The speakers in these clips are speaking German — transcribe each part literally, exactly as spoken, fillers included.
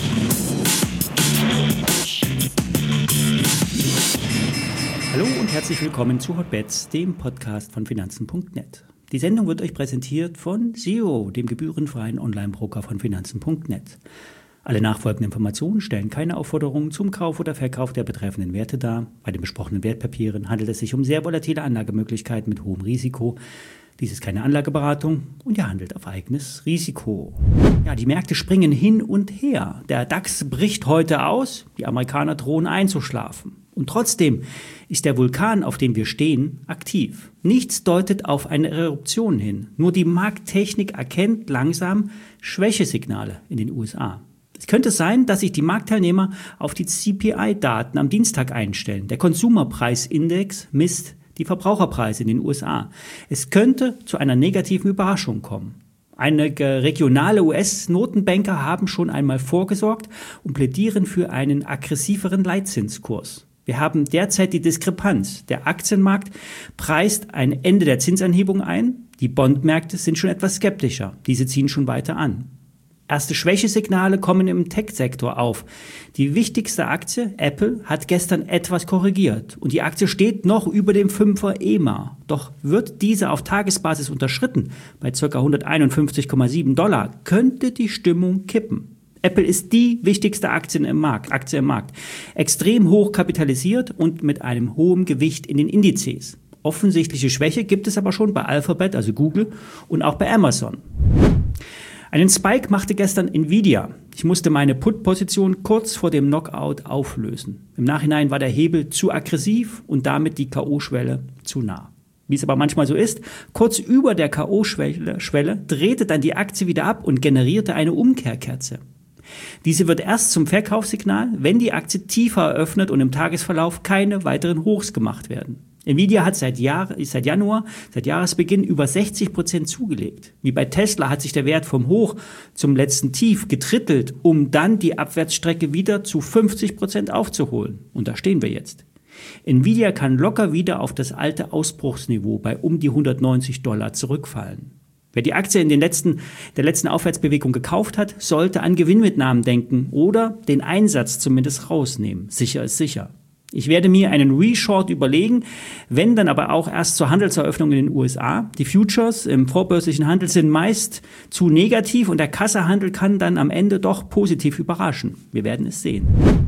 Hallo und herzlich willkommen zu Hotbets, dem Podcast von Finanzen Punkt net. Die Sendung wird euch präsentiert von Zero, dem gebührenfreien Online-Broker von Finanzen Punkt net. Alle nachfolgenden Informationen stellen keine Aufforderungen zum Kauf oder Verkauf der betreffenden Werte dar. Bei den besprochenen Wertpapieren handelt es sich um sehr volatile Anlagemöglichkeiten mit hohem Risiko. Dies ist keine Anlageberatung und ihr handelt auf eigenes Risiko. Ja, die Märkte springen hin und her. Der DAX bricht heute aus, die Amerikaner drohen einzuschlafen. Und trotzdem ist der Vulkan, auf dem wir stehen, aktiv. Nichts deutet auf eine Eruption hin. Nur die Markttechnik erkennt langsam Schwächesignale in den U S A. Es könnte sein, dass sich die Marktteilnehmer auf die C P I-Daten am Dienstag einstellen. Der Konsumerpreisindex misst die Verbraucherpreise in den U S A. Es könnte zu einer negativen Überraschung kommen. Einige regionale U S-Notenbanker haben schon einmal vorgesorgt und plädieren für einen aggressiveren Leitzinskurs. Wir haben derzeit die Diskrepanz. Der Aktienmarkt preist ein Ende der Zinsanhebung ein. Die Bondmärkte sind schon etwas skeptischer. Diese ziehen schon weiter an. Erste Schwächesignale kommen im Tech-Sektor auf. Die wichtigste Aktie, Apple, hat gestern etwas korrigiert und die Aktie steht noch über dem Fünfer E M A. Doch wird diese auf Tagesbasis unterschritten, bei ca. hunderteinundfünfzig Komma sieben Dollar, könnte die Stimmung kippen. Apple ist die wichtigste Aktie im Markt, Aktie im Markt, extrem hoch kapitalisiert und mit einem hohen Gewicht in den Indizes. Offensichtliche Schwäche gibt es aber schon bei Alphabet, also Google, und auch bei Amazon. Einen Spike machte gestern Nvidia. Ich musste meine Put-Position kurz vor dem Knockout auflösen. Im Nachhinein war der Hebel zu aggressiv und damit die K O-Schwelle zu nah. Wie es aber manchmal so ist, kurz über der K O-Schwelle Schwelle, drehte dann die Aktie wieder ab und generierte eine Umkehrkerze. Diese wird erst zum Verkaufssignal, wenn die Aktie tiefer eröffnet und im Tagesverlauf keine weiteren Hochs gemacht werden. Nvidia hat seit, Jahr, seit Januar, seit Jahresbeginn über sechzig Prozent zugelegt. Wie bei Tesla hat sich der Wert vom Hoch zum letzten Tief getrittelt, um dann die Abwärtsstrecke wieder zu fünfzig Prozent aufzuholen. Und da stehen wir jetzt. Nvidia kann locker wieder auf das alte Ausbruchsniveau bei um die hundertneunzig Dollar zurückfallen. Wer die Aktie in den letzten, der letzten Aufwärtsbewegung gekauft hat, sollte an Gewinnmitnahmen denken oder den Einsatz zumindest rausnehmen. Sicher ist sicher. Ich werde mir einen Reshort überlegen, wenn dann aber auch erst zur Handelseröffnung in den U S A. Die Futures im vorbörslichen Handel sind meist zu negativ und der Kassahandel kann dann am Ende doch positiv überraschen. Wir werden es sehen.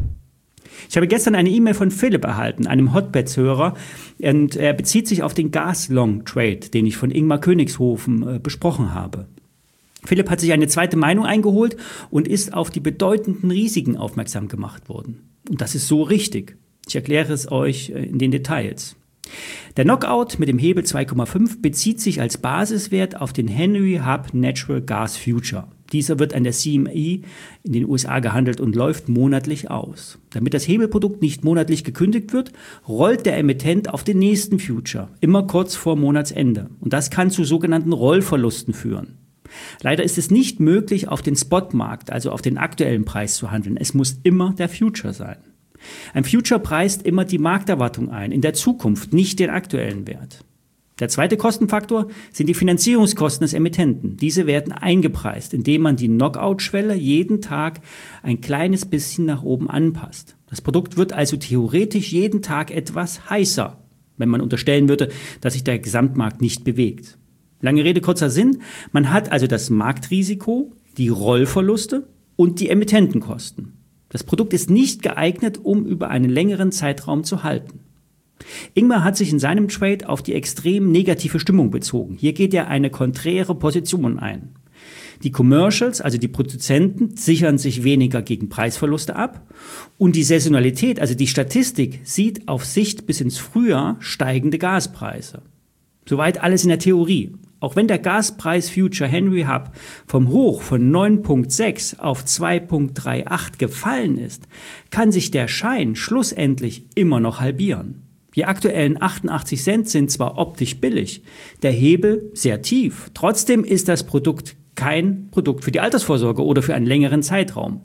Ich habe gestern eine E-Mail von Philipp erhalten, einem Hotbets-Hörer, und er bezieht sich auf den Gas-Long-Trade, den ich von Ingmar Königshofen äh, besprochen habe. Philipp hat sich eine zweite Meinung eingeholt und ist auf die bedeutenden Risiken aufmerksam gemacht worden. Und das ist so richtig. Ich erkläre es euch in den Details. Der Knockout mit dem Hebel zwei Komma fünf bezieht sich als Basiswert auf den Henry Hub Natural Gas Future. Dieser wird an der C M E in den U S A gehandelt und läuft monatlich aus. Damit das Hebelprodukt nicht monatlich gekündigt wird, rollt der Emittent auf den nächsten Future, immer kurz vor Monatsende. Und das kann zu sogenannten Rollverlusten führen. Leider ist es nicht möglich, auf den Spotmarkt, also auf den aktuellen Preis zu handeln. Es muss immer der Future sein. Ein Future preist immer die Markterwartung ein, in der Zukunft, nicht den aktuellen Wert. Der zweite Kostenfaktor sind die Finanzierungskosten des Emittenten. Diese werden eingepreist, indem man die Knockout-Schwelle jeden Tag ein kleines bisschen nach oben anpasst. Das Produkt wird also theoretisch jeden Tag etwas heißer, wenn man unterstellen würde, dass sich der Gesamtmarkt nicht bewegt. Lange Rede, kurzer Sinn. Man hat also das Marktrisiko, die Rollverluste und die Emittentenkosten. Das Produkt ist nicht geeignet, um über einen längeren Zeitraum zu halten. Ingmar hat sich in seinem Trade auf die extrem negative Stimmung bezogen. Hier geht er eine konträre Position ein. Die Commercials, also die Produzenten, sichern sich weniger gegen Preisverluste ab und die Saisonalität, also die Statistik, sieht auf Sicht bis ins Frühjahr steigende Gaspreise. Soweit alles in der Theorie. Auch wenn der Gaspreis Future Henry Hub vom Hoch von neun Komma sechs auf zwei Komma achtunddreißig gefallen ist, kann sich der Schein schlussendlich immer noch halbieren. Die aktuellen achtundachtzig Cent sind zwar optisch billig, der Hebel sehr tief. Trotzdem ist das Produkt kein Produkt für die Altersvorsorge oder für einen längeren Zeitraum.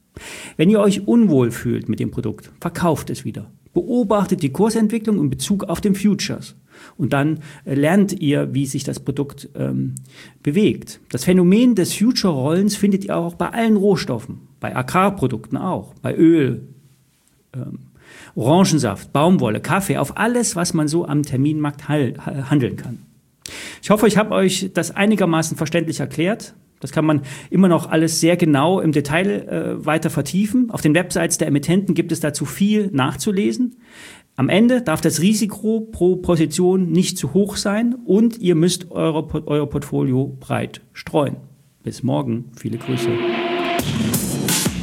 Wenn ihr euch unwohl fühlt mit dem Produkt, verkauft es wieder. Beobachtet die Kursentwicklung in Bezug auf den Futures. Und dann äh, lernt ihr, wie sich das Produkt ähm, bewegt. Das Phänomen des Future-Rollens findet ihr auch bei allen Rohstoffen, bei Agrarprodukten auch, bei Öl, ähm, Orangensaft, Baumwolle, Kaffee, auf alles, was man so am Terminmarkt hal- handeln kann. Ich hoffe, ich habe euch das einigermaßen verständlich erklärt. Das kann man immer noch alles sehr genau im Detail äh, weiter vertiefen. Auf den Websites der Emittenten gibt es dazu viel nachzulesen. Am Ende darf das Risiko pro Position nicht zu hoch sein und ihr müsst eure, euer Portfolio breit streuen. Bis morgen. Viele Grüße.